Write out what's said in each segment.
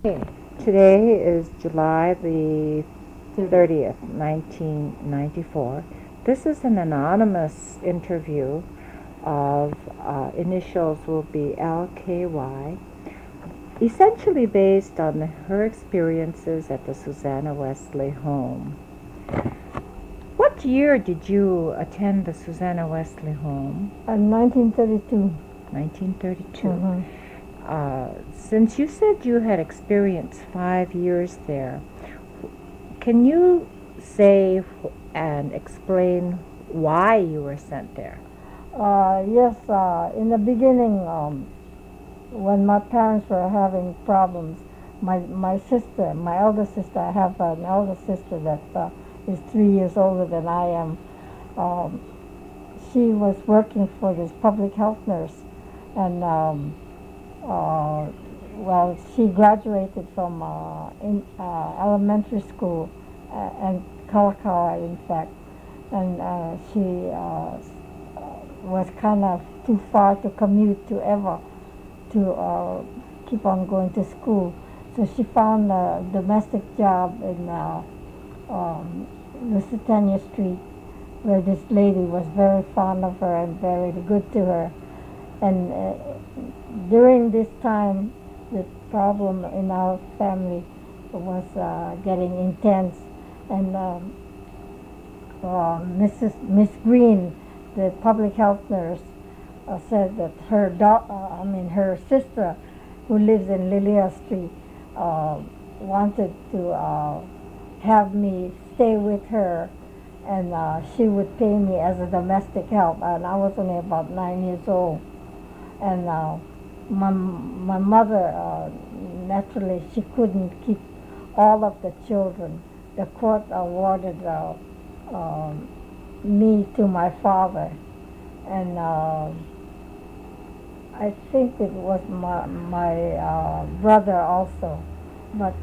Okay, today is July the 30th, 1994. This is an anonymous interview of initials will be LKY, essentially based on her experiences at the Susanna Wesley home. What year did you attend the Susanna Wesley home? 1932. 1932. Mm-hmm. Since you said you had experienced 5 years there, can you say and explain why you were sent there? Yes, in the beginning, when my parents were having problems, my sister, my elder sister, I have an elder sister that is 3 years older than I am. Um, she was working for this public health nurse, and well, she graduated from elementary school and Kalakaua, in fact, and she was kind of too far to commute to ever to keep on going to school. So she found a domestic job in Lusitania Street, where this lady was very fond of her and very good to her. And during this time, the problem in our family was getting intense, and Miss Green, the public health nurse, said that her sister, who lives in Lilia Street, wanted to have me stay with her, and she would pay me as a domestic help, and I was only about 9 years old, and my mother, naturally, she couldn't keep all of the children. The court awarded me to my father, and I think it was my brother also, but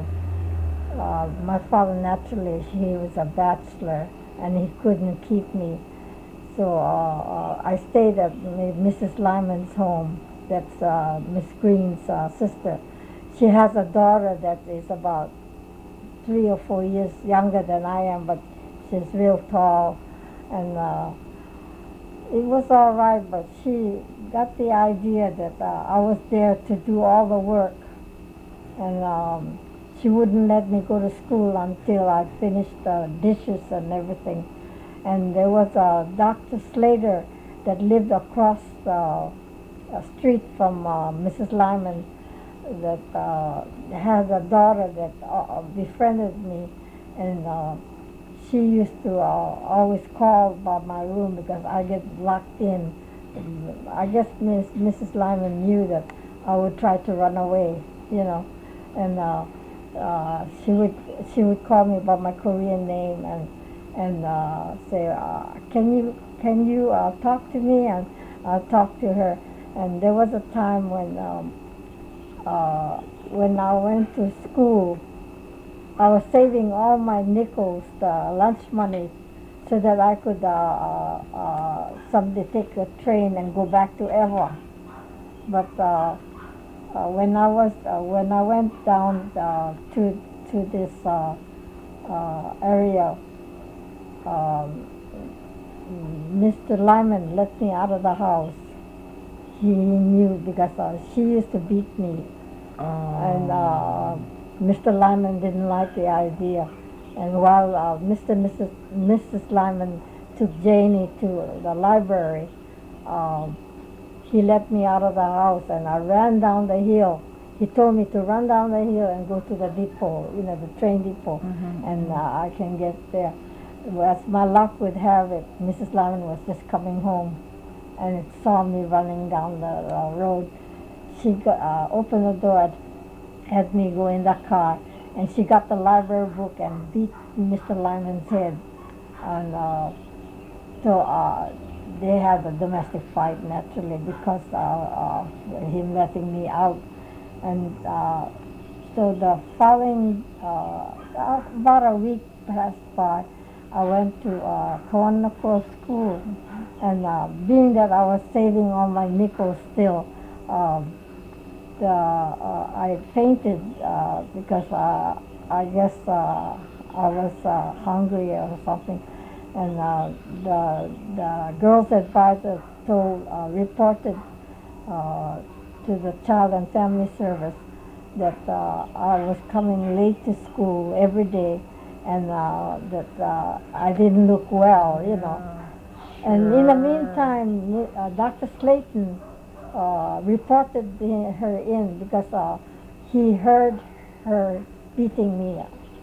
my father, naturally, he was a bachelor and he couldn't keep me, so I stayed at Mrs. Lyman's home. That's Miss Green's sister. She has a daughter that is about 3 or 4 years younger than I am, but she's real tall, and it was all right. But she got the idea that I was there to do all the work, and she wouldn't let me go to school until I finished the dishes and everything. And there was a Dr. Slater that lived across the street from Mrs. Lyman, that has a daughter that befriended me, and she used to always call by my room because I get locked in. I guess Mrs. Lyman knew that I would try to run away, and she would call me by my Korean name and say, can you talk to me? And I'll talk to her. And there was a time when I went to school, I was saving all my nickels, the lunch money, so that I could someday take a train and go back to Eva. But when I went down to this area, um, Mr. Lyman let me out of the house. He knew because she used to beat me, and Mr. Lyman didn't like the idea. And while Mrs. Lyman took Janie to the library, um, he let me out of the house, and I ran down the hill. He told me to run down the hill and go to the depot, the train depot, and I can get there. As my luck would have it, Mrs. Lyman was just coming home, and it saw me running down the road. She opened the door, had me go in the car, and she got the library book and beat Mr. Lyman's head. And so they had a domestic fight, naturally, because him letting me out. And so the following, about a week passed by, I went to Kawanako School, and being that I was saving all my nickels still, um, I painted because I guess I was hungry or something, and the girls' advisor reported uh, to the Child and Family Service that I was coming late to school every day, and that I didn't look well, you know. And in the meantime, Dr. Slayton reported her in because he heard her beating me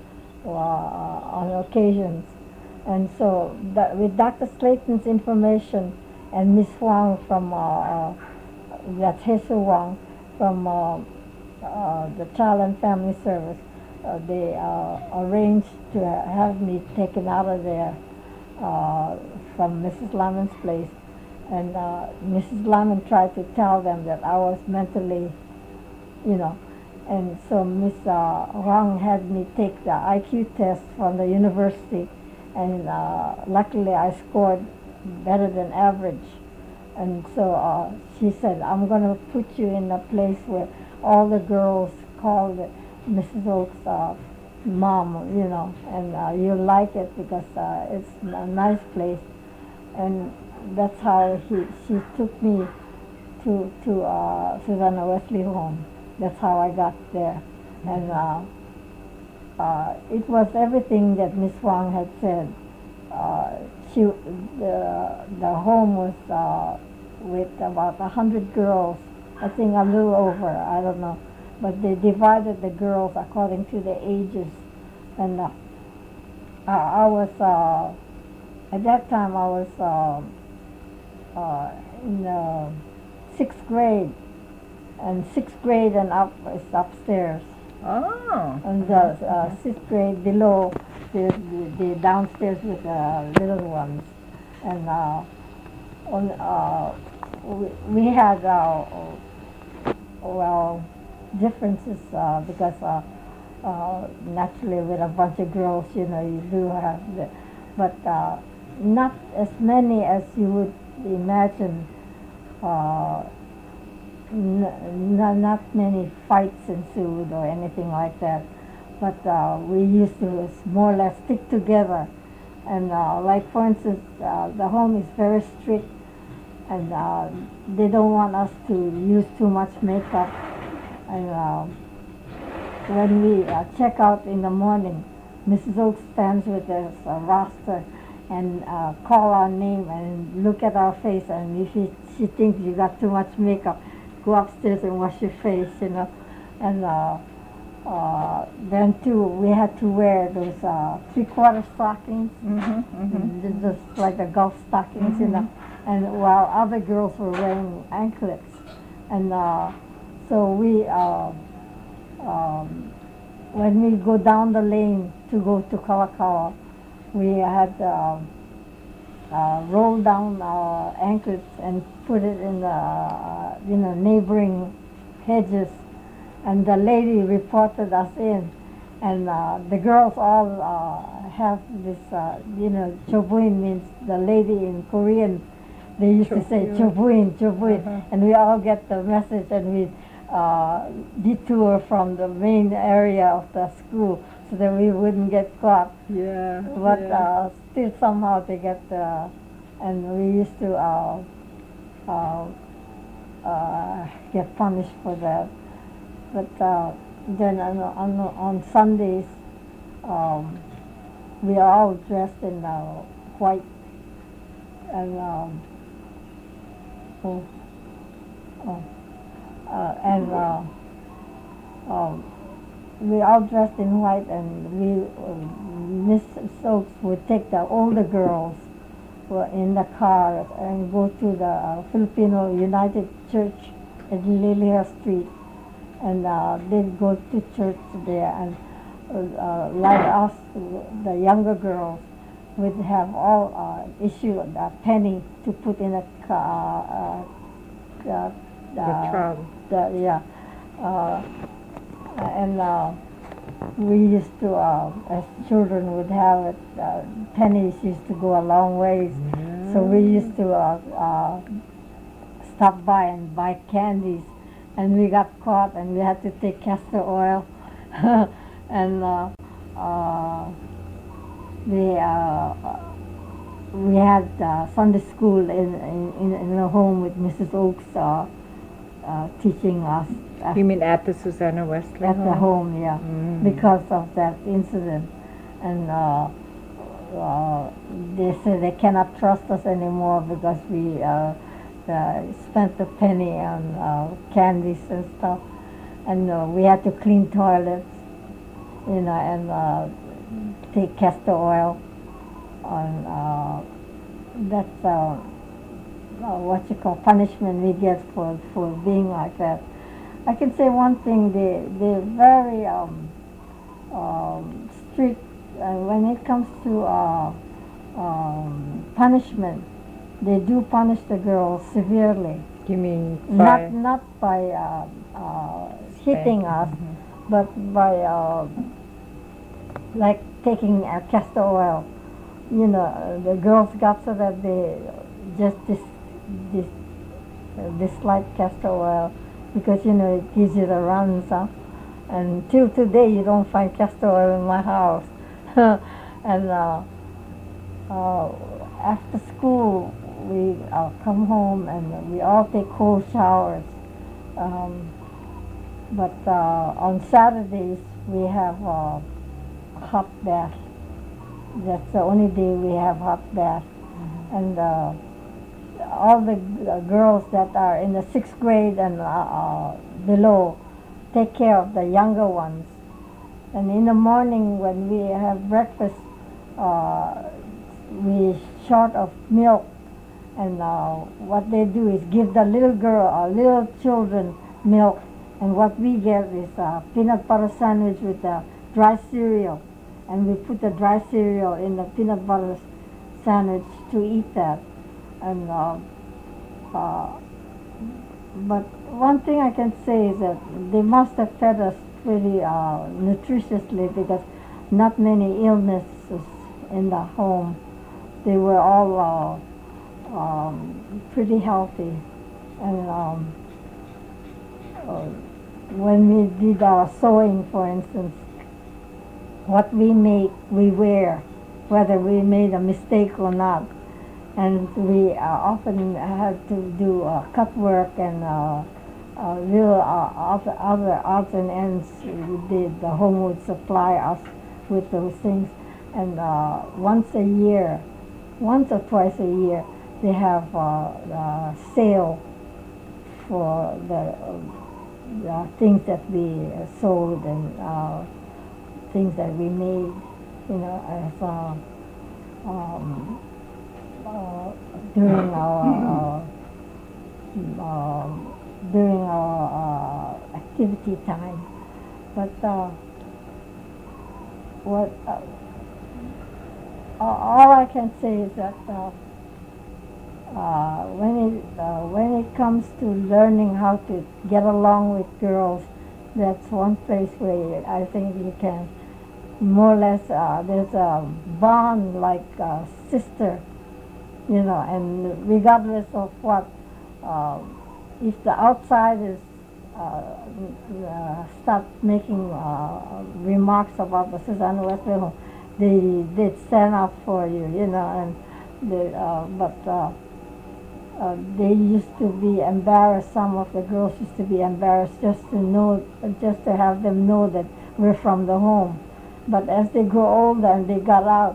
on occasions. And so with Dr. Slayton's information and Miss Wang from, that's Hesu Wang, from the Child and Family Service, they arranged to have me taken out of there from Mrs. Lamon's place. And Mrs. Lamon tried to tell them that I was mentally, you know, and so Miss Wang had me take the IQ test from the university, and luckily I scored better than average. And so she said, I'm going to put you in a place where all the girls call Mrs. Oak's mom, you know, and you'll like it because it's a nice place. And that's how she took me to Susanna Wesley home. That's how I got there. And it was everything that Miss Wang had said. She, the home was with about 100 girls, I think a little over, I don't know. But they divided the girls according to the ages. And I was, at that time I was in sixth grade, and sixth grade and up is upstairs. Oh. And the sixth grade below the downstairs with the little ones. And we had well, differences because naturally with a bunch of girls, you know, you do have but not as many as you would imagine. Not many fights ensued or anything like that, but we used to more or less stick together. And like for instance, the home is very strict, and they don't want us to use too much makeup. And when we check out in the morning, Mrs. Oak stands with us a roster and call our name and look at our face, and if she thinks you got too much makeup, go upstairs and wash your face, you know. And then too, we had to wear those three-quarter stockings, just like the golf stockings, you know. And while other girls were wearing anklets, and so we, when we go down the lane to go to Kalakaua, we had roll down our anklets and put it in the neighboring hedges, and the lady reported us in, and the girls all have this, chobuin means the lady in Korean. They used to say chobuin, chobuin, and we all get the message, and we detour from the main area of the school so that we wouldn't get caught. Yeah. But still somehow they get, and we used to get punished for that. But then on Sundays, we are all dressed in white, and we all dressed in white, and Miss Stokes would take the older girls were in the car and go to the Filipino United Church in Lilia Street, and they'd go to church there, and like us, the younger girls, would have all issue a penny to put in a The trunk. And we used to, as children would have it, pennies used to go a long ways. So we used to stop by and buy candies and we got caught, and we had to take castor oil, and uh, we uh, we had Sunday school in a home with Mrs. Oakes teaching us You mean at the Susanna Wesley at home? the home, yeah, Mm. because of that incident, and they say they cannot trust us anymore because we spent a penny on candies and stuff, and we had to clean toilets, and take castor oil on. That's what you call punishment we get for being like that. I can say one thing: they're very strict when it comes to punishment. They do punish the girls severely, You mean by not by hitting us, but by like taking castor oil. The girls got so that they just dis, dislike castor oil because it gives you the runs, huh? And till today you don't find castor oil in my house. And after school we come home and we all take cold showers. Um, but on Saturdays we have a hot bath. That's the only day we have hot bath. And all the girls that are in the 6th grade and below take care of the younger ones. And in the morning when we have breakfast, we short of milk, and what they do is give the little children milk, and what we get is a peanut butter sandwich with dry cereal, and we put the dry cereal in the peanut butter sandwich to eat that. And but one thing I can say is that they must have fed us pretty nutritiously because not many illnesses in the home. They were all pretty healthy. And when we did our sewing, for instance, what we make, we wear, whether we made a mistake or not. And we often had to do cut work and little other odds and ends. The home would supply us with those things. And once or twice a year, they have a sale for the things that we sold and things that we made, as during our activity time. But what all I can say is that when it comes to learning how to get along with girls, that's one place where I think you can more or less there's a bond like sister, and regardless of what, if the outsiders start making remarks about the Susanna Wesley home, they stand up for you, and they used to be embarrassed. Some of the girls used to be embarrassed just to have them know that we're from the home. But as they grow older and they got out,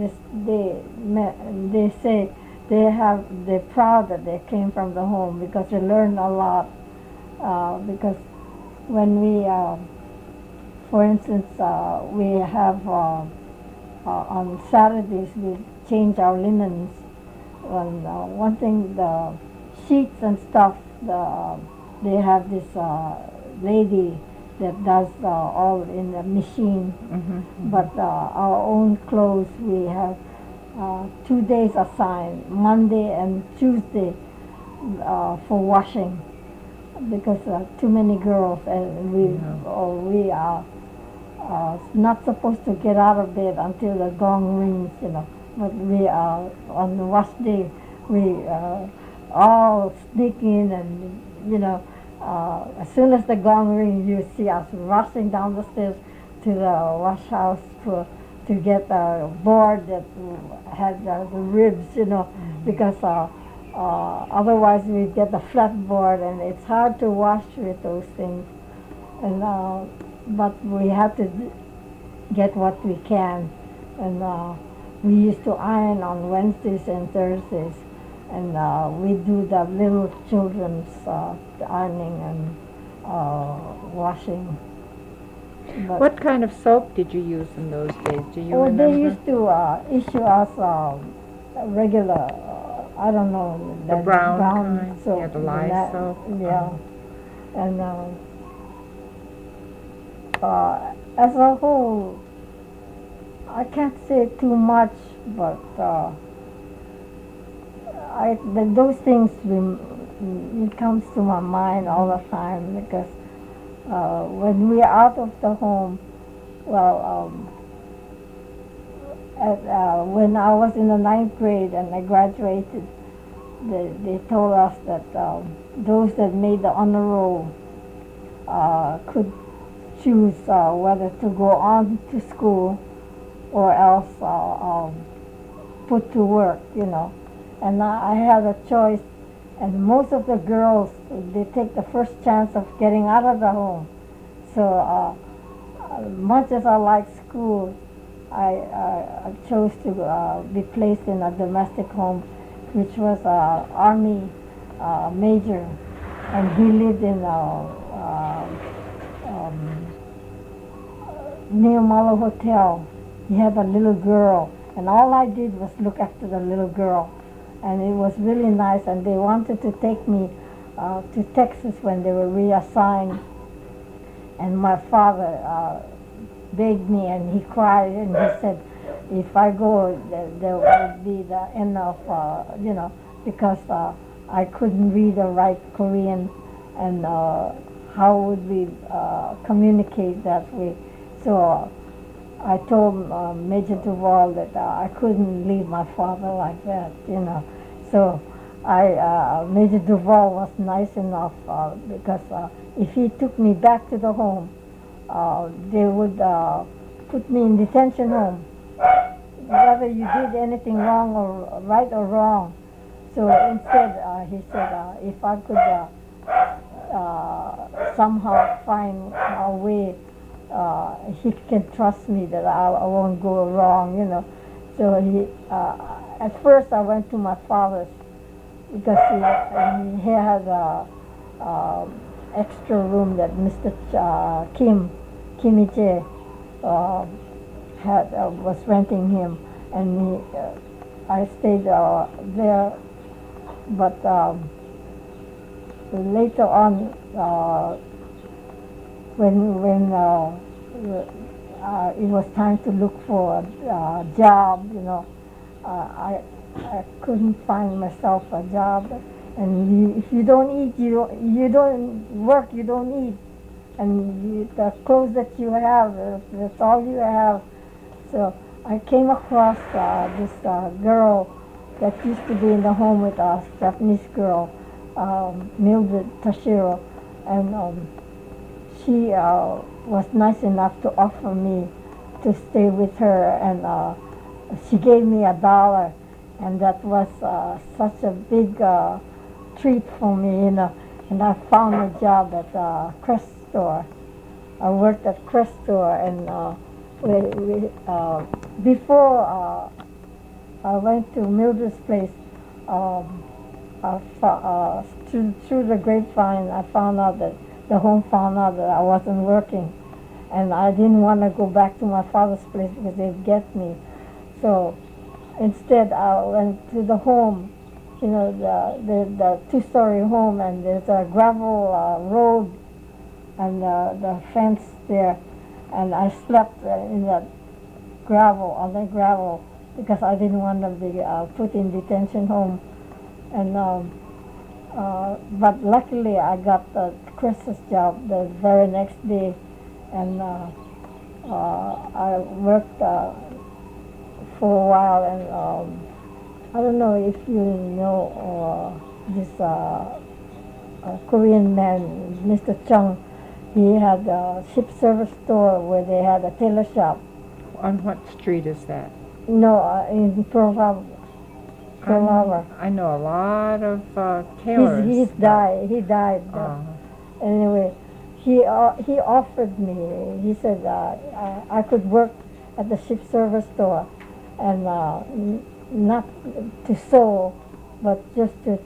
they say they're proud that they came from the home because they learned a lot. Because when we, for instance, we have on Saturdays we change our linens. And one thing, the sheets and stuff, they have this lady that does all in the machine. But our own clothes, we have 2 days assigned, Monday and Tuesday, for washing, because too many girls, and we are not supposed to get out of bed until the gong rings. But we are on the wash day, we all sneak in and as soon as the gong rings, you see us rushing down the stairs to the wash house to get a board that had the ribs, because otherwise we get the flat board, and it's hard to wash with those things. And but we have to get what we can, and we used to iron on Wednesdays and Thursdays, and we do the little children's ironing and washing. But What kind of soap did you use in those days? Do you oh, remember? they used to issue us a regular, I don't know, The brown kind? soap. Yeah, the lye soap. Yeah, and as a whole, I can't say too much, but those things it comes to my mind all the time, because when we are out of the home, well, when I was in the ninth grade and I graduated, they told us that those that made the honor roll could choose whether to go on to school or else put to work, And I had a choice, and most of the girls, they take the first chance of getting out of the home. So much as I like school, I chose to be placed in a domestic home, which was an Army major, and he lived in near Malo Hotel. He had a little girl, and all I did was look after the little girl, and it was really nice. And they wanted to take me to Texas when they were reassigned, and my father begged me, and he cried, and he said, if I go, there will be the end of, because I couldn't read or write Korean, and how would we communicate that way? So I told Major Duval that I couldn't leave my father like that, So Major Duval was nice enough, because if he took me back to the home, they would put me in detention home, whether you did anything wrong or right or wrong. So instead, he said, if I could somehow find a way, he can trust me that I won't go wrong, So at first I went to my father's, because he had a extra room that Mr. Kim Che was renting him, and I stayed there. But later on, when it was time to look for a job, I couldn't find myself a job. And if you don't eat, you don't work, you don't eat. And the clothes that you have, that's all you have. So I came across this girl that used to be in the home with us, Japanese girl, Mildred Tashiro, and she was nice enough to offer me to stay with her, and she gave me $1, and that was such a big treat for me, And I found a job at Crest Store. I worked at Crest Store, and before I went to Mildred's place, through the grapevine, I found out that the home found out that I wasn't working, and I didn't want to go back to my father's place because they'd get me. So instead, I went to the home, the two-story home, and there's a gravel road and the fence there, and I slept in that on the gravel, because I didn't want to be put in detention home. And but luckily I got the Chris's job the very next day, and I worked for a while, and I don't know if you know this Korean man, Mr. Chung. He had a ship service store where they had a tailor shop. On what street is that? No, in Pearl Harbor. Pearl Harbor. I know a lot of tailors. He's died. He died. Anyway, he offered me. He said I could work at the ship service store, and not to sew, but just to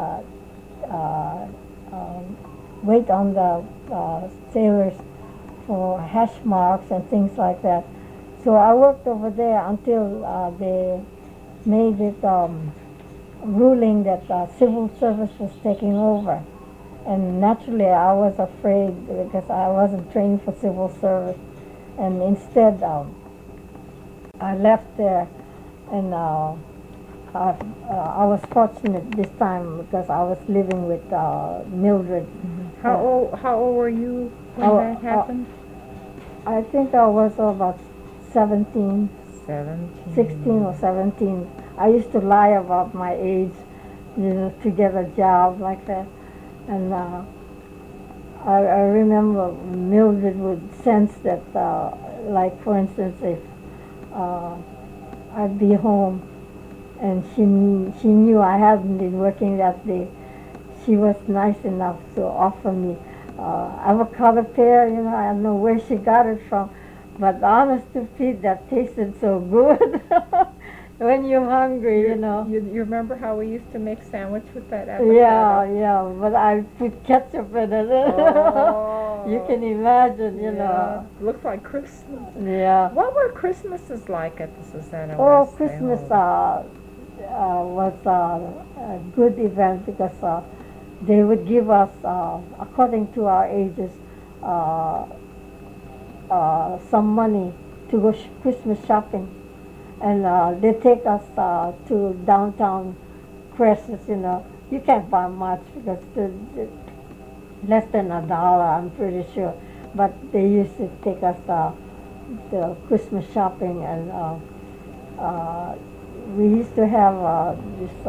wait on the sailors for hash marks and things like that. So I worked over there until they made it ruling that civil service was taking over. And naturally I was afraid because I wasn't trained for civil service. And instead I left there, and I was fortunate this time because I was living with Mildred. How old were you when that happened? I think I was about 17, 16 or 17. I used to lie about my age, to get a job like that. And I remember Mildred would sense that, like for instance, if I'd be home and she knew I hadn't been working that day, she was nice enough to offer me avocado pear. I don't know where she got it from, but honest to Pete, that tasted so good. When you're hungry, You remember how we used to make sandwich with that avocado? Yeah, but I put ketchup in it. Oh, You can imagine, Looks like Christmas. Yeah. What were Christmases like at the Susanna Oh, West Christmas home? was a good event because they would give us, according to our ages, some money to go Christmas shopping. And they take us to downtown Crescent. You can't buy much because it's less than $1, I'm pretty sure. But they used to take us to Christmas shopping, and we used to have this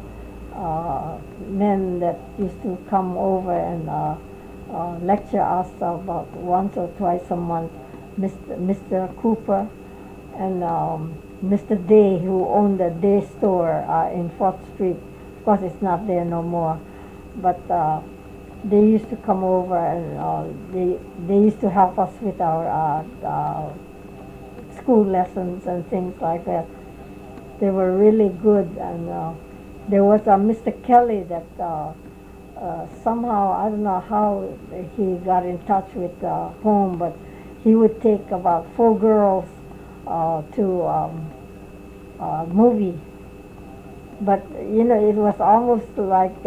men that used to come over and lecture us about once or twice a month. Mr. Cooper and Mr. Day, who owned the Day store in 4th Street. Of course, it's not there no more. But they used to come over, and they used to help us with our school lessons and things like that. They were really good. And there was a Mr. Kelly that somehow, I don't know how he got in touch with home, but he would take about 4 girls to a movie. But it was almost like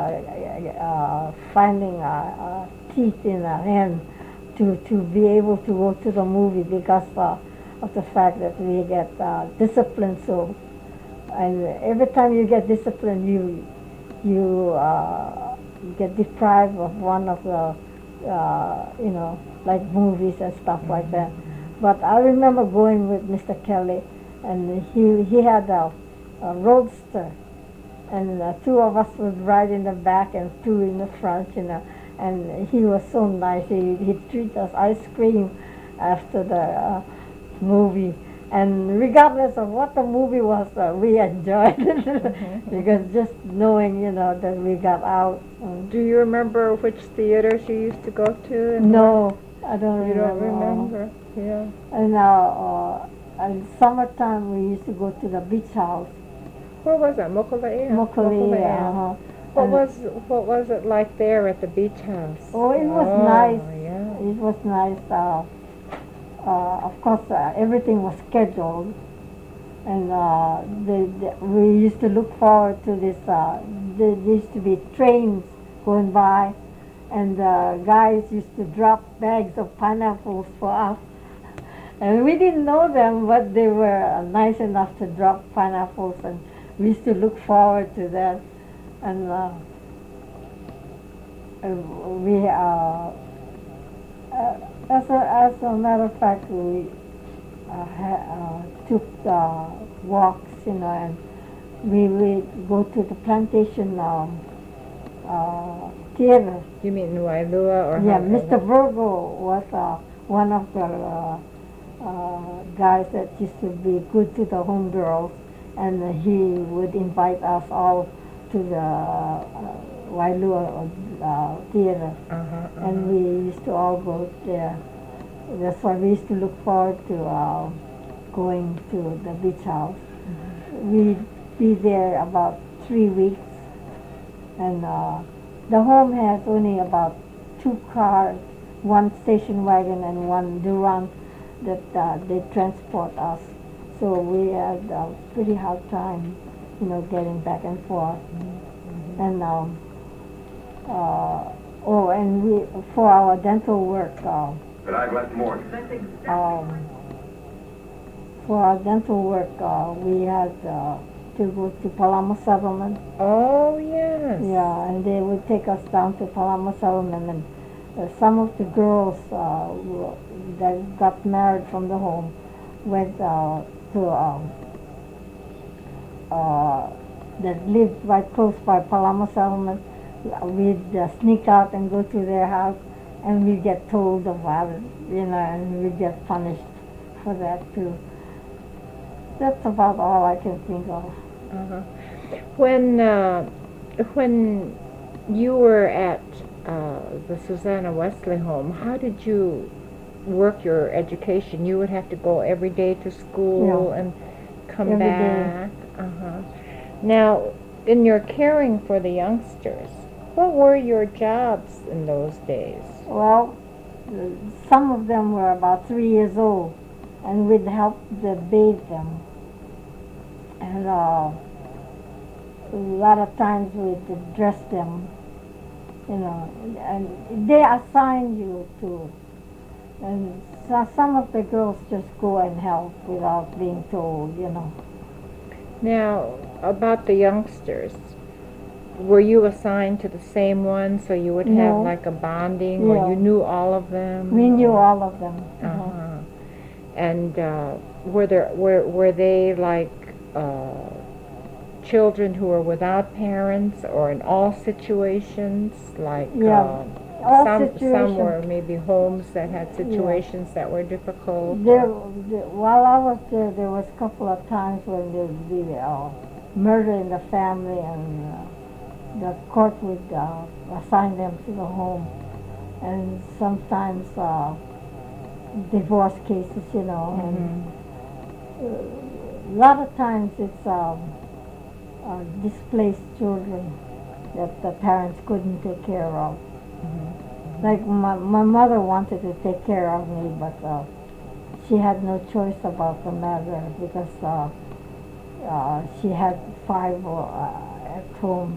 finding teeth in a hen to be able to go to the movie because of the fact that we get disciplined. So, and every time you get disciplined, you get deprived of one of the like movies and stuff like that. But I remember going with Mr. Kelly, and he had a roadster, and 2 of us would ride in the back and 2 in the front, and he was so nice. He'd treat us ice cream after the movie, and regardless of what the movie was, we enjoyed it because just knowing, that we got out. Do you remember which theaters you used to go to? No, I don't You remember. don't remember? Yeah. And in summertime we used to go to the beach house. Where was that? Mokolea? Mokolea. What was it like there at the beach house? Oh, it was nice. Yeah. It was nice. Of course, everything was scheduled, and we used to look forward to this. There used to be trains going by, and guys used to drop bags of pineapples for us. And we didn't know them, but they were nice enough to drop pineapples, and we used to look forward to that. And we, as a matter of fact, we took walks, and we would go to the plantation theater. You mean in Wailua or Yeah, how? Mr. Virgo was one of the guys that used to be good to the homegirls, and he would invite us all to the Wailua theater, and we used to all go there. That's why we used to look forward to going to the beach house. We'd be there about 3 weeks, and the home has only about 2 cars, one station wagon and one Durant that they transport us. So we had a pretty hard time, getting back and forth. And and we for our dental work. But I've left more. For our dental work, we had to go to Palama Settlement. Oh, yes. Yeah, and they would take us down to Palama Settlement, and some of the girls that got married from the home went to that lived right close by Palama Settlement. We'd sneak out and go to their house, and we'd get told about it, and we'd get punished for that too. That's about all I can think of. When you were at the Susanna Wesley home, how did you work your education? You would have to go every day to school and come Every back. Now, in your caring for the youngsters, what were your jobs in those days? Well, some of them were about 3 years old, and we'd help to bathe them. And a lot of times we'd dress them, and they assign you to. And so some of the girls just go and help without being told. Now, about the youngsters, were you assigned to the same one so you would have No. like a bonding, or you knew all of them? We knew all of them. And were they like children who were without parents, or in all situations? Like All some situations. were maybe homes that had situations that were difficult. While I was there was a couple of times when there would be murder in the family, and the court would assign them to the home, and sometimes divorce cases, and a lot of times it's displaced children that the parents couldn't take care of. Like my mother wanted to take care of me, but she had no choice about the matter because she had 5 at home,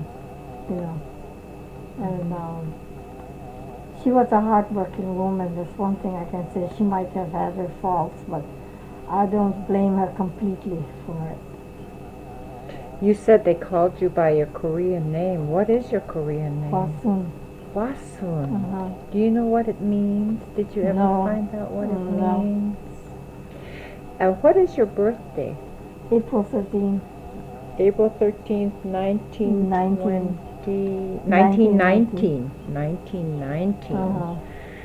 and she was a hard-working woman. That's one thing I can say. She might have had her faults, but I don't blame her completely for it. You said they called you by your Korean name. What is your Korean name? Wasun. Wasun. Do you know what it means? Did you ever find out what it means? What is your birthday? April 13th. April 13th, 1919. 1919.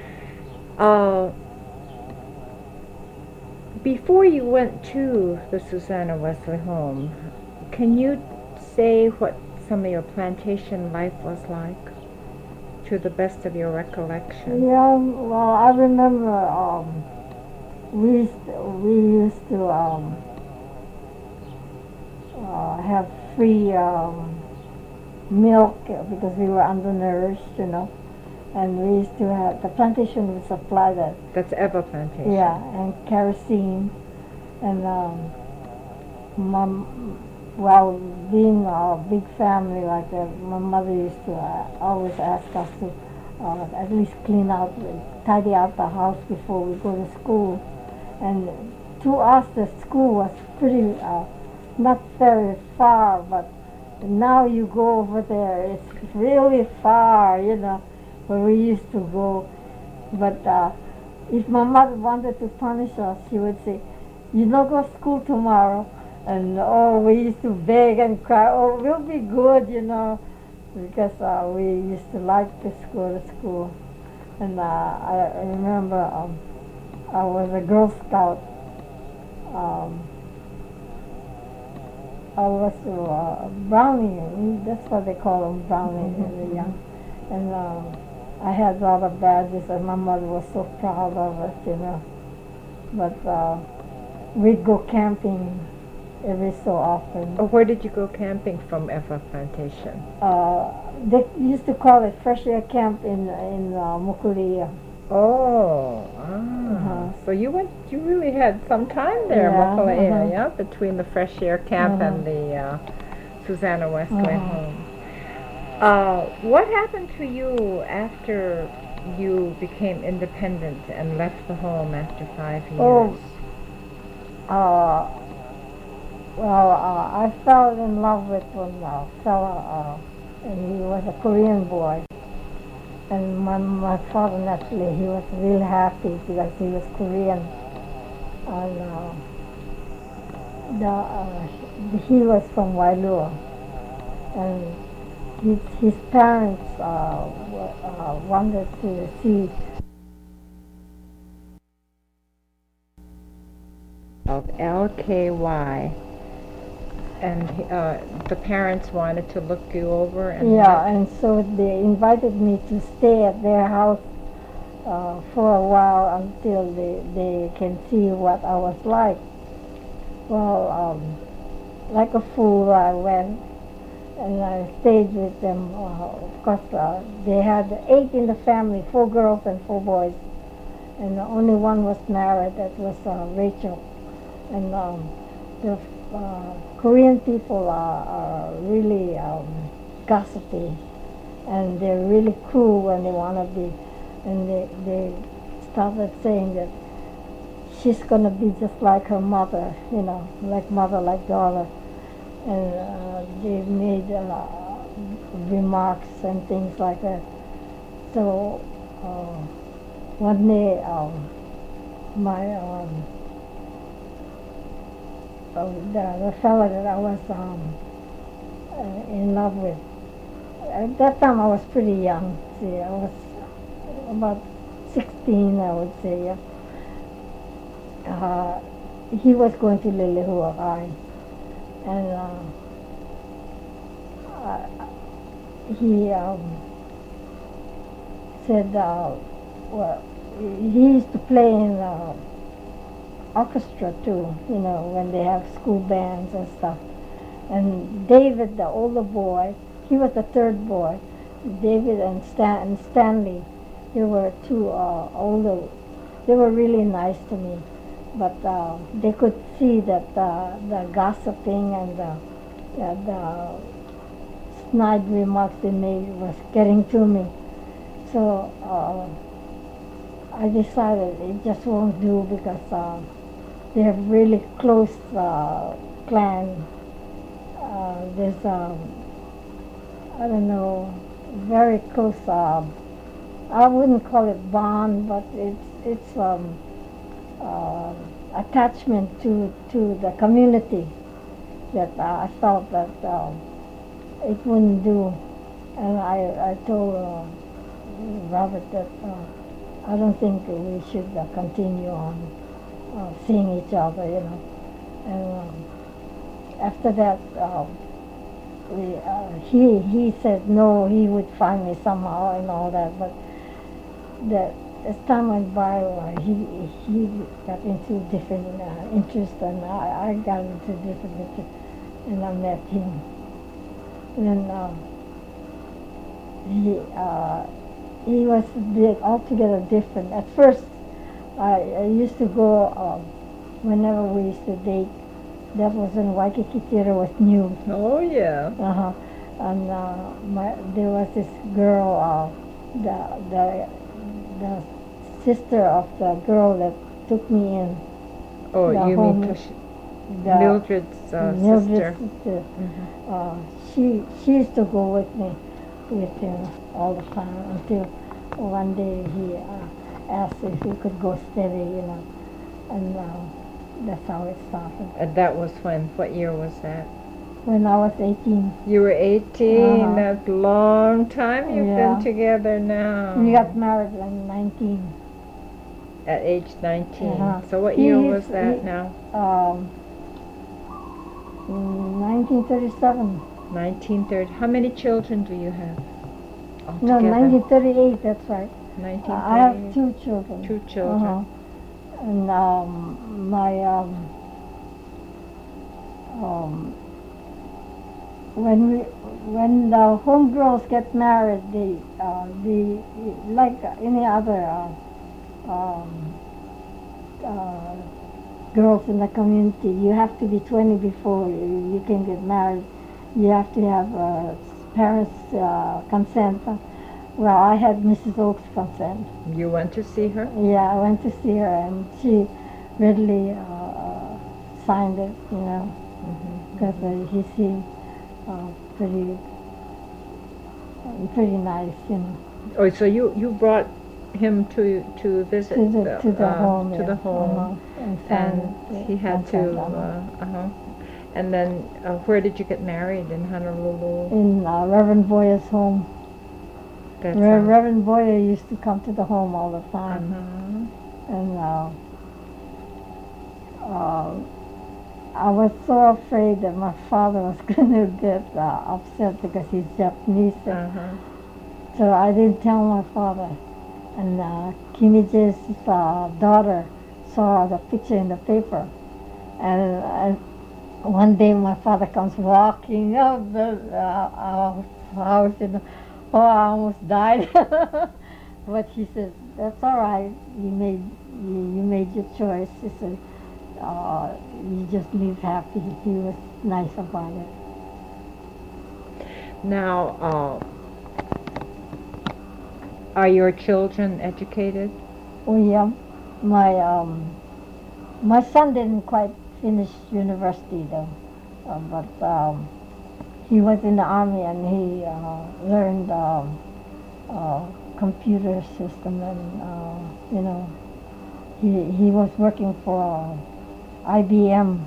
Before you went to the Susanna Wesley home, can you say what some of your plantation life was like, to the best of your recollection? Yeah, well, I remember we used to have free milk because we were undernourished, and we used to have, the plantation would supply that. That's Eva Plantation. Yeah, and kerosene, and well, being a big family like that, my mother used to always ask us to at least tidy out the house before we go to school. And to us, the school was pretty, not very far, but now you go over there, it's really far, where we used to go. But if my mother wanted to punish us, she would say, "You don't go to school tomorrow." And we used to beg and cry, "Oh, we'll be good, because we used to like to go to school. And I remember I was a Girl Scout. Um, I was Brownie. That's what they call them, Brownie, when they're young. And I had a lot of badges, and my mother was so proud of us, you know. But we'd go camping every so often. Oh, where did you go camping from, Effa Plantation? They used to call it Fresh Air Camp in Mukulia. Oh, Uh-huh. so you really had some time there, Yeah, Mokola uh-huh. area, between the Fresh Air Camp and the Susanna Westlake home. What happened to you after you became independent and left the home after 5 years? Oh, well, I fell in love with one fella, and he was a Korean boy. And my father, naturally, he was real happy because he was Korean. And he was from Wailua. And his parents wanted to see Of LKY, and the parents wanted to look you over and yeah, and so they invited me to stay at their house for a while until they can see what I was like. Well, like a fool, I went and I stayed with them. Of course, they had 8 in the family, 4 girls and 4 boys, and only one was married. That was Rachel. And the Korean people are really gossipy, and they're really cruel when they want to be. And they started saying that she's going to be just like her mother, you know, like mother, like daughter. And they made remarks and things like that. So one day, my the fellow that I was in love with. At that time, I was pretty young. See, I was about 16, I would say. Yeah. He was going to Lilihua High, and he said, well, he used to play in orchestra too, you know, when they have school bands and stuff. And David, the older boy, he was the third boy. David and Stanley, they were 2 older. They were really nice to me, but they could see that the gossiping and the snide remarks they made was getting to me. So I decided it just won't do because they have really close clan. There's I don't know, very close. I wouldn't call it bond, but it's attachment to the community that I felt that it wouldn't do. And I told Robert that I don't think we should continue on seeing each other, you know. And after that, he said no, he would find me somehow and all that. But as time went by, he got into different interests, and I got into different interests, and I met him. And he was altogether different. At first, I used to go whenever we used to date. That was when Waikiki Theater was new. Oh, yeah. Uh-huh. And there was this girl, the sister of the girl that took me in. Oh, the you home- mean Mildred's Mildred's sister? She used to go with him all the time until one day he asked if he could go steady, you know, and that's how it started. And that was when? What year was that? when I was 18. You were 18. Uh-huh. That's a long time you've been Yeah. together now. We got married when 19. At age 19. Uh-huh. So what He- year he's- was that he- now? 1937. 1930. How many children do you have No, altogether? 1938, that's right. I have 1938. two children. Two children. Uh-huh. And when the homegirls get married, they like any other um, uh, girls in the community, you have to be 20 before you can get married. You have to have parents' consent. Well, I had Mrs. Oak's consent. You went to see her? Yeah, I went to see her, and she readily signed it, because he seemed pretty nice. Oh, so you brought him to visit To the home. to Yeah. the home, And signed and it, he had consent, to. And then, where did you get married in Honolulu? in Reverend Boyer's home. That's Reverend Boyer used to come to the home all the time, uh-huh. and I was so afraid that my father was going to get upset because he's Japanese. Uh-huh. So I didn't tell my father. And Kimiji's daughter saw the picture in the paper. And one day my father comes walking up the our house, oh, I almost died. But he said, that's all right. You made your choice. He said, you just live happy. He was nice about it. Now, are your children educated? Oh yeah, my son didn't quite finish university though, but he was in the army and he learned computer system, and he was working for IBM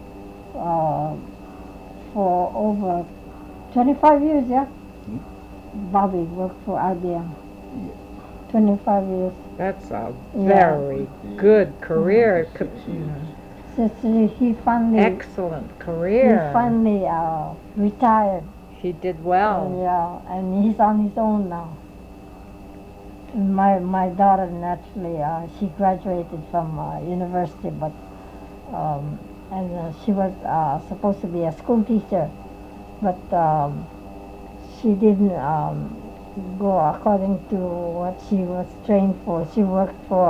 for over 25 years. Yeah, Bobby worked for IBM. 25 years. That's a Yeah. very good career. So he finally Excellent career. retired. He did well. Yeah, and he's on his own now. And my daughter naturally, she graduated from university, but she was supposed to be a school teacher, but she didn't go according to what she was trained for. She worked for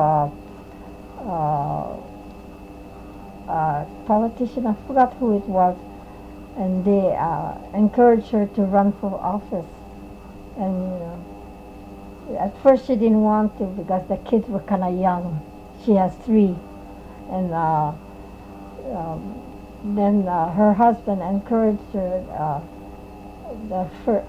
a politician, I forgot who it was, and they encouraged her to run for office. And at first she didn't want to because the kids were kind of young. She has 3, and then her husband encouraged her. The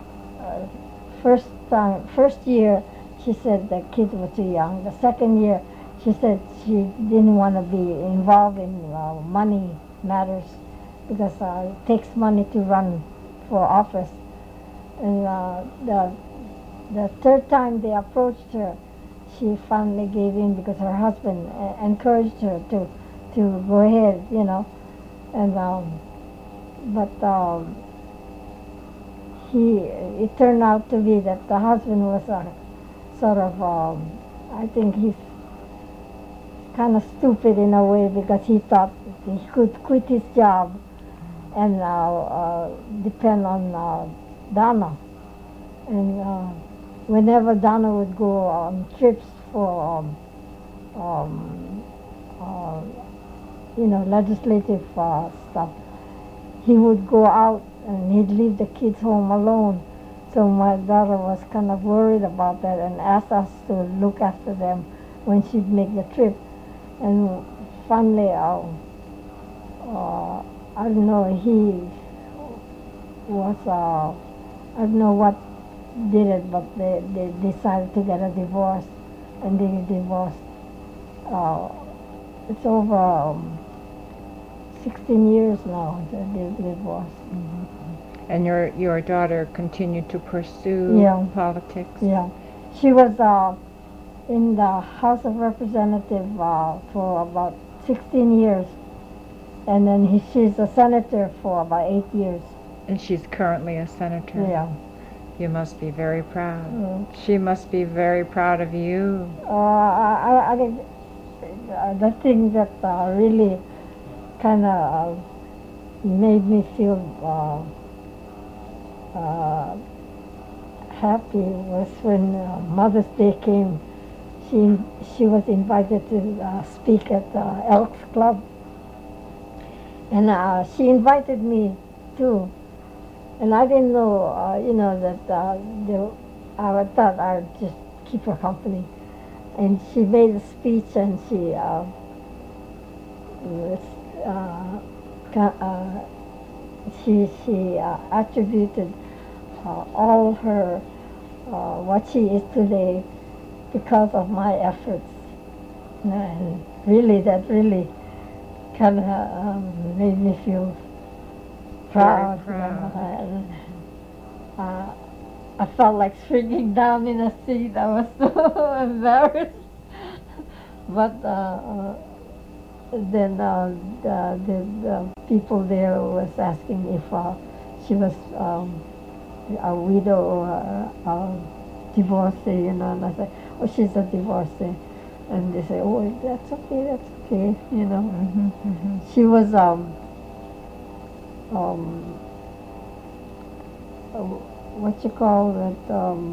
first year, she said the kids were too young. The second year, she said she didn't want to be involved in money matters because it takes money to run for office. And the third time they approached her, she finally gave in because her husband encouraged her to go ahead, And but it turned out to be that the husband was sort of, I think he's kind of stupid in a way because he thought he could quit his job and depend on Donna. And whenever Donna would go on trips for, legislative stuff, he would go out and he'd leave the kids home alone. So my daughter was kind of worried about that and asked us to look after them when she'd make the trip. And finally, I don't know, he was, I don't know what did it, but they decided to get a divorce, and they divorced. It's over 16 years now, the divorce. And your daughter continued to pursue Yeah. politics? Yeah. She was in the House of Representatives for about 16 years. And then she's a senator for about 8 years. And she's currently a senator? Yeah. You must be very proud. Mm. She must be very proud of you. The thing that really kind of made me feel happy was when Mother's Day came. She was invited to speak at the Elks Club, and she invited me too. And I didn't know, that I thought I'd just keep her company. And she made a speech, and she attributed all her what she is today because of my efforts, and really that really kind of made me feel proud. Very proud. I felt like shrinking down in a seat. I was so embarrassed. But then the people there was asking if she was a widow or a divorcee, and I said, oh, she's a divorcee. And they say, oh, that's okay, She was what you call it,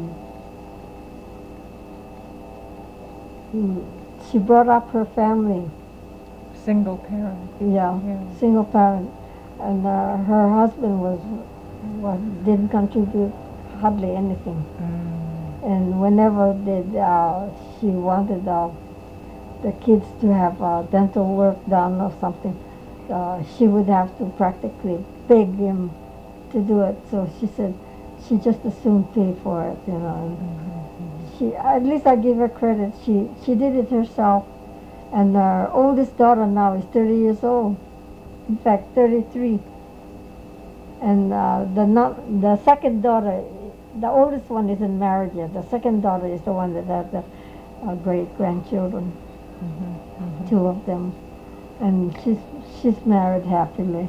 she brought up her family. Single parent. Yeah, single parent. And her husband didn't contribute hardly anything. And whenever she wanted the kids to have dental work done or something, she would have to practically beg him to do it. So she said she just as soon pay for it, And she, at least I give her credit. She did it herself, and our oldest daughter now is 30 years old. In fact, 33. And the second daughter, the oldest one isn't married yet. The second daughter is the one that has the great grandchildren, two of them, and she's married happily.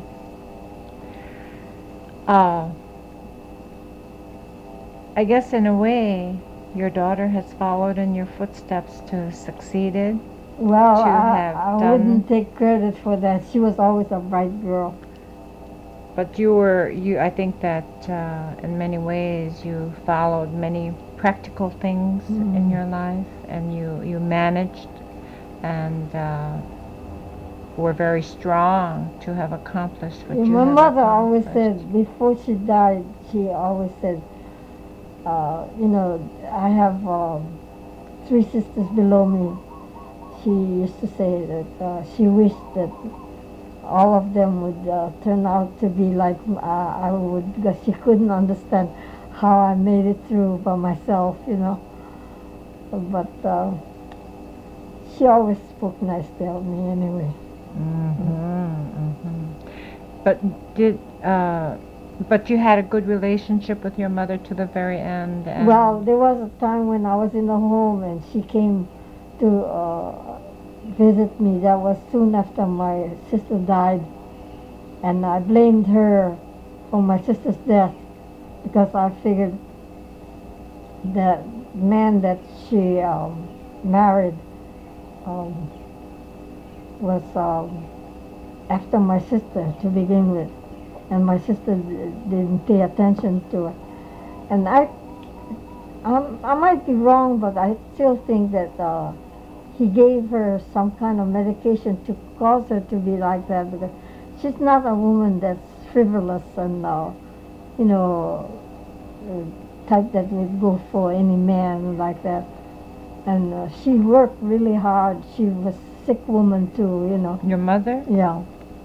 I guess in a way, your daughter has followed in your footsteps to succeeded. Well, to have I done. wouldn't take credit for that. She was always a bright girl. But I think that in many ways you followed many practical things in your life, and you managed and were very strong to have accomplished what you My have mother always accomplished. said, before she died, she always said, I have 3 sisters below me. She used to say that she wished that all of them would turn out to be like I would, because she couldn't understand how I made it through by myself, But she always spoke nice to me anyway. But you had a good relationship with your mother to the very end. And Well, there was a time when I was in the home and she came to visit me. That was soon after my sister died, and I blamed her for my sister's death because I figured that man that she married was after my sister to begin with, and my sister didn't pay attention to it. And I might be wrong, but I still think that he gave her some kind of medication to cause her to be like that, because she's not a woman that's frivolous and type that would go for any man like that. And she worked really hard. She was a sick woman too, Your mother? Yeah.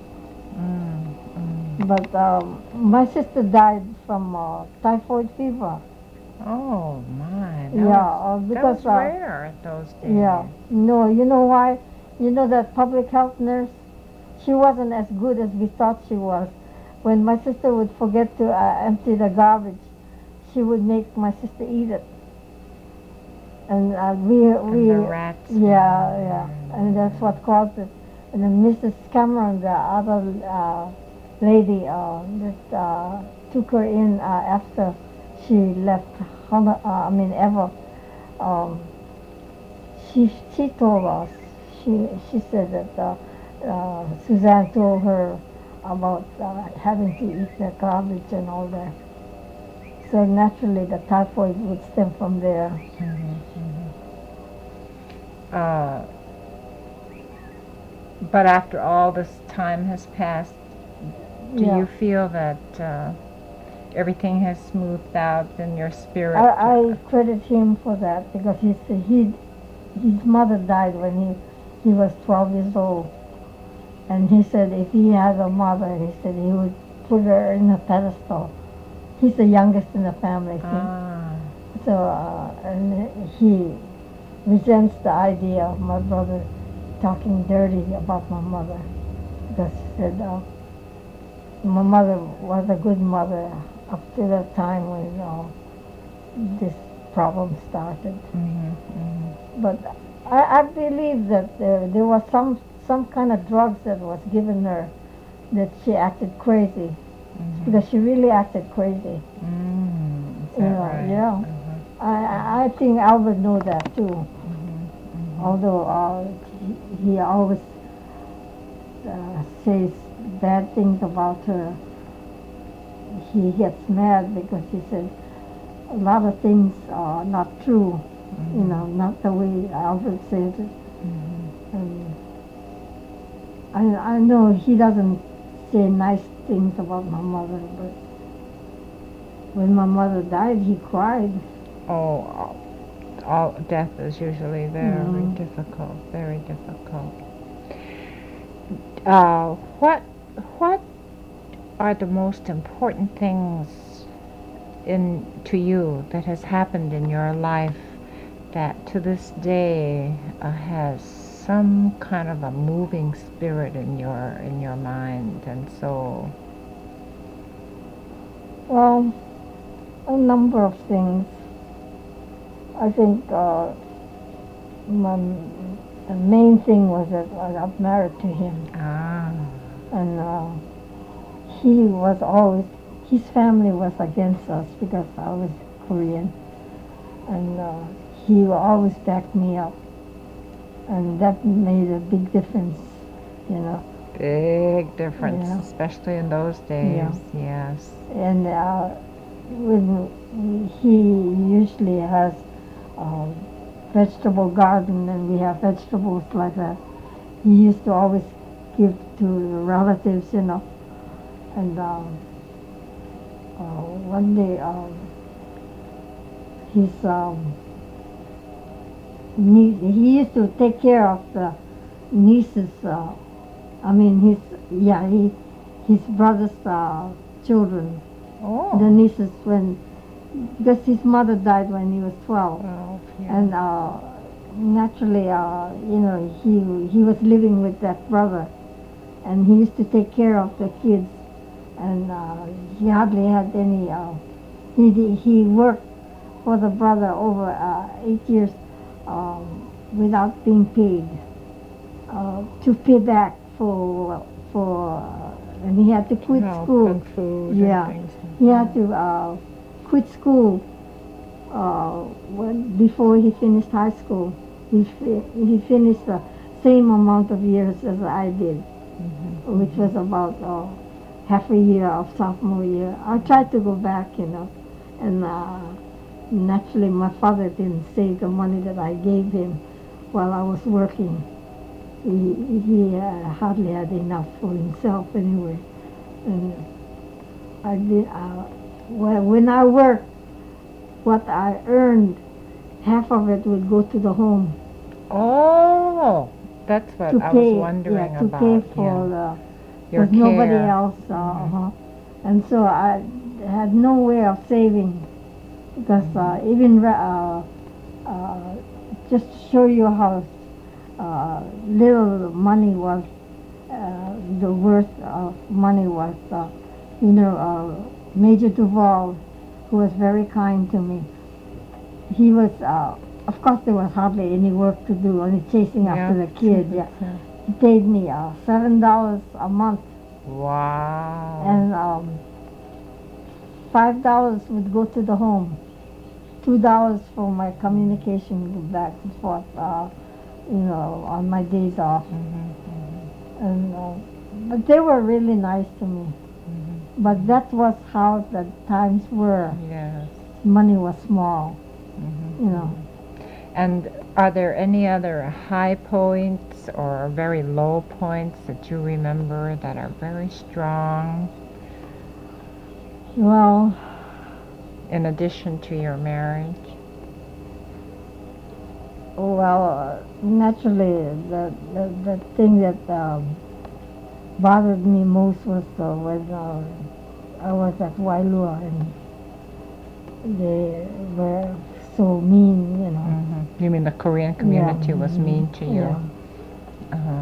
But my sister died from typhoid fever. Oh my! Because that was rare those days. Yeah. No, you know why? You know that public health nurse? she wasn't as good as we thought she was. When my sister would forget to empty the garbage, she would make my sister eat it. And And the rats. yeah, and that's what caused it. And then Mrs. Cameron, the other lady that took her in after she left, Ever, um, she told us, she said that Suzanne told her about having to eat the garbage and all that. So naturally, the typhoid would stem from there. Uh, but after all this time has passed, do Yeah. you feel that everything has smoothed out in your spirit? I credit him for that because his mother died when he was 12 years old, and he said if he had a mother, he said he would put her in a pedestal. He's the youngest in the family, see? Ah, So and he resents the idea of my brother talking dirty about my mother because he said my mother was a good mother up to the time when this problem started. But I believe that there was some kind of drugs that was given her that she acted crazy because she really acted crazy. is that You know, right? yeah. I think Albert knew that too. Although he always says bad things about her, he gets mad because he said a lot of things are not true. You know, not the way Albert says it. And I know he doesn't say nice things about my mother, but when my mother died, he cried. Oh, all death is usually very difficult, very difficult. What are the most important things to you that has happened in your life that to this day has some kind of a moving spirit in your mind and soul? Well, a number of things. I think my, the main thing was that I got married to him, Ah, and he was always, his family was against us because I was Korean, and he always backed me up, and that made a big difference, you know. big difference, Yeah. especially in those days. Yeah. Yes. And when he usually has a vegetable garden, and we have vegetables like that, he used to always give to the relatives, you know. And one day, his he used to take care of the nieces. His brother's children, Oh. the nieces, when because his mother died when he was 12, Well, yeah. and naturally, he was living with that brother, and he used to take care of the kids, and he hardly had any. He worked for the brother over 8 years without being paid to pay back and he had to quit Help school. and food Yeah, and things. he had to quit school before he finished high school. He finished the same amount of years as I did, which was about half a year of sophomore year. I tried to go back, you know, and naturally my father didn't save the money that I gave him while I was working. He hardly had enough for himself anyway. And I did, when I worked, what I earned, half of it would go to the home. Oh, that's what To I pay, was wondering to about. pay for Your because nobody care. else. And so I had no way of saving because even just to show you how little money was the worth of money was, Major Duval, who was very kind to me. He was, of course, there was hardly any work to do, only chasing after the kids. Yeah. He paid me $7 a month, Wow. and $5 would go to the home, $2 for my communication back and forth, on my days off. And but they were really nice to me. But that was how the times were. Yes. Money was small, And are there any other high points or very low points that you remember that are very strong Well, in addition to your marriage? naturally, the thing that bothered me most was when I was at Wailua and they were so mean. You mean the Korean community was mean to you? Yeah. Uh-huh.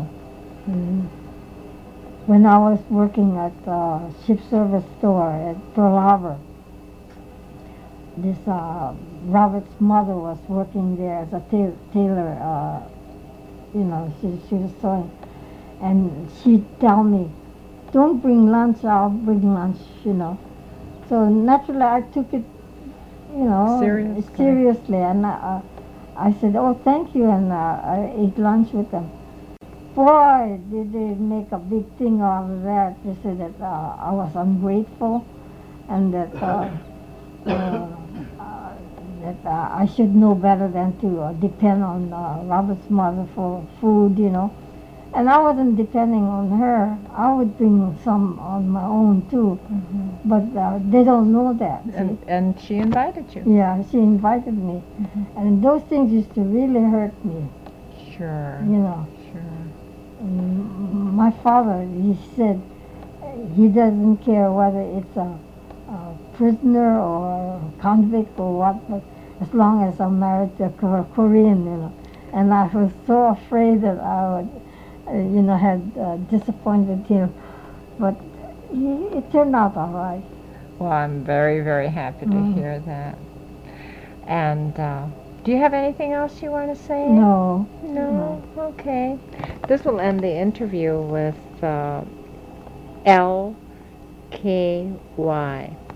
When I was working at the ship service store at Pearl Harbor, this Robert's mother was working there as a tailor. She was sewing, and she'd tell me, "Don't bring lunch. I'll bring lunch." So naturally, I took it, seriously, and I said, "Oh, thank you," and I ate lunch with them. Boy, did they make a big thing out of that. They said that I was ungrateful, and that I should know better than to depend on Robert's mother for food, And I wasn't depending on her. I would bring some on my own too, but they don't know that. And she invited you? Yeah, she invited me, and those things used to really hurt me. Sure. Sure. My father, he said he doesn't care whether it's a prisoner or a convict or what, but as long as I'm married to a Korean, And I was so afraid that I would, had disappointed him, but it turned out all right. Well, I'm very, very happy to hear that. And do you have anything else you want to say? No. No? Okay. This will end the interview with LKY.